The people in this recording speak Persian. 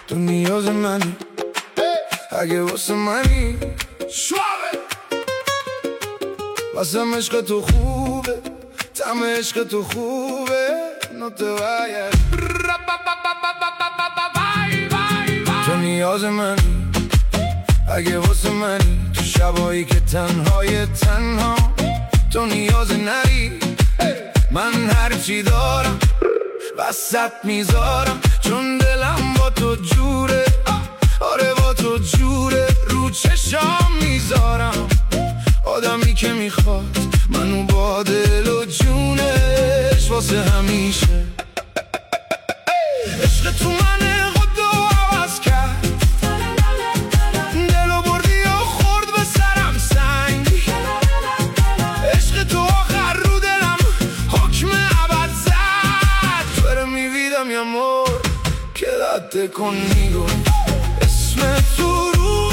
تو نیاز منی اگه واسه منی شواره واسم عشق تو خوبه طعم عشق تو خوبه no te vayas تو نیاز منی اگه واسه منی تو شبایی که تنهای تنها تو نیاز نری من هرچی دارم وسط میذارم چون دلم با تو جوره آره با تو جوره رو چشام میذارم آدمی که میخواد منو با دل و جونش واسه همیشه عشق تو منه خود و عوض کرد دلو بردی و خورد به سرم سنگ عشق تو آخر رو دلم حکم عبد زد pero mi vida mi amor quédate conmigo اسم تو رو